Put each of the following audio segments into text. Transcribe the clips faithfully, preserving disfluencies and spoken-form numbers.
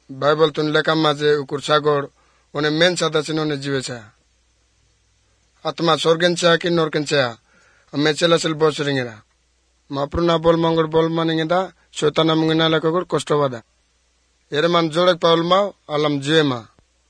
Bible तुन लेका माजे उकुर सागोर उन्हें मेन सादा चिन्होंने जीवे छा आत्मा स्वर्गन छा कि नरकन छा हमें चला चल बोस रिंगेरा माप्रू ना बोल मंगोर बोल मानेंगेदा शोताना मंगना लकोगोर कष्टवादा येरे मान जोड़क पाउल माव आलम जीवे मा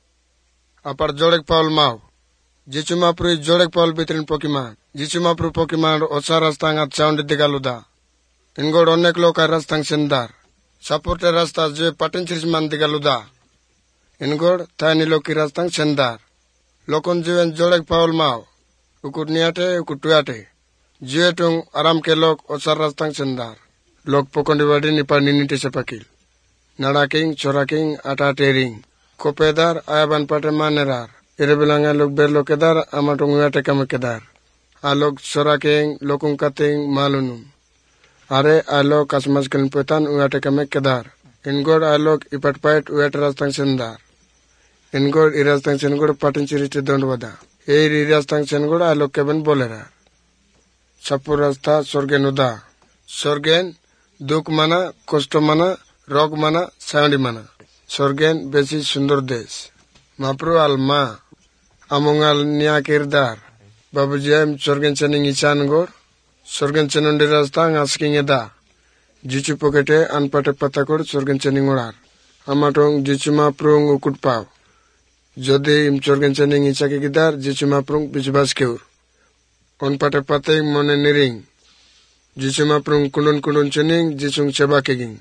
अपर जोड़क पाउल माव जिचु माप्रू जोड़क पाउल बितरिन पोकीमान जिचु माप्रू पोकीमान ओसा रास्तांगा चाउंड दिगालुदा इनगोड अनेक लोका रास्तांग सेंदार सपोर्टे रास्ता जो पटन चिरिसमान दिगालुदा इनगोड थानी लोकी रास्तांग सेंदार लोकन जीवन जोड़क पाउल माव उकुर नियाटे उकुर टुयाटे जीवे टुंग आराम के लोग ओसा रास्तांग सेंदार लोग पोकोंडी वाडी निपा निनीटे सेपाकिल नड़ा किंग चोरा किंग आटा टेरिंग कोपेदार आयाबान पाटे मानेरार इरे बिलांगा लोग बेर लोकेदार आमाटुंग याटे कमकेदार आ लोग चोरा किंग लोकुंग कतिंग मालुनुम अरे आ लोग कसमस किन पुतान उयाटे कमकेदार इनगोड आ लोग इपट पाइट उयाटे रास्तांग सेंदार इनगोड इ रास्तांग सेनगोड पाटन चिरिटे दोंडवदा ए इ रास्तांग सेनगोड आ लोग केबन बोलेरा सपुर रास्ता स्वर्गेन उदा स्वर्गेन दुख माना कष्ट माना रोग माना साउंडी माना स्वर्गेन बेसी सुंदर देश माप्रू आल मा अमुंगाल निया किरदार बाबू जेम स्वर्गेन चनिंग इचान गोर स्वर्गेन चनुंडी रास्ता आस्किंग दा जिचु पोकेटे अनपटे पताकोड स्वर्गेन चनिंग उड़ार अमाटोंग जिचु माप्रू उकुट पाव जोदे इम स्वर्गेन चनिंग इचा के गिदार जिचु माप्रू बिचबास केउर अनपटे पते मोने निरिंग जिचु माप्रू कुंडन कुंडन चनिंग जिचुंग चबा केगिंग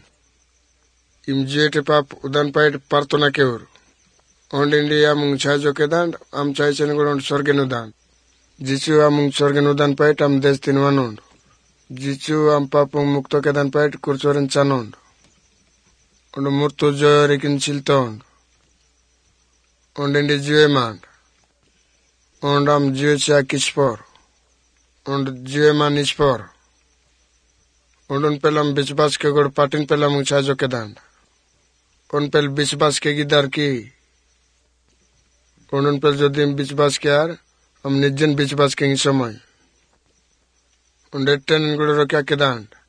इम जेटे पाप उदान पाइट पार्तोना केउर ओंड इंडिया मुंग छाजो केदान आम चाय चनगोड स्वर्गेन उदान जिचु आमुंग स्वर्गेन उदान पाइट आम देश तिनवानोंड जिचु आम पापुंग मुक्तो केदान पाइट कुरचोरन चानोंड ओंड मुर्तु जोरिकिन चिल्तोंड ओंड इंडी जीवे मांड ओंड आम जीवे चा किचपोर ओंड जीवे मान इचपोर ओंडन पेलम बिचबास के गोड पाटिन पेलम मुंग छाजो केदान उन पेल बिचबास के गिदार की उन पेल जो दिन बिचबास के यार हम निजन बिचबास के समय उन डेट्टन गुड़ रखा केदान